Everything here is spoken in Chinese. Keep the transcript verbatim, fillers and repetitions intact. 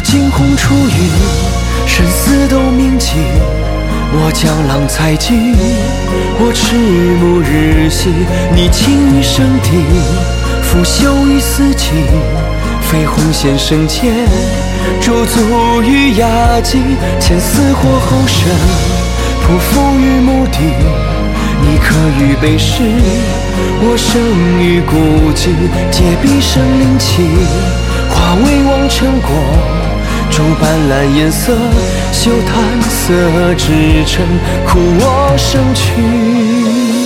惊鸿出云，生死都铭记。我江郎才尽，我迟暮日夕。你情于生地，腐朽于四季。绯红线生前，驻足于崖际。前死或后生，匍匐于墓地。你刻于碑石，我生于古迹。借笔生灵气，化为望尘果。竹斑斓颜色，休叹色之尘，苦我生去。